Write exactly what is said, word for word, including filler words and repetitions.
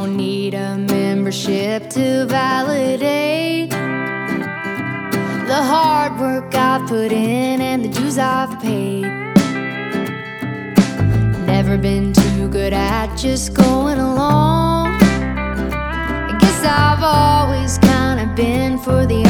don't need a membership to validate the hard work I've put in and the dues I've paid. Never been too good at just going along. I guess I've always kind of been for the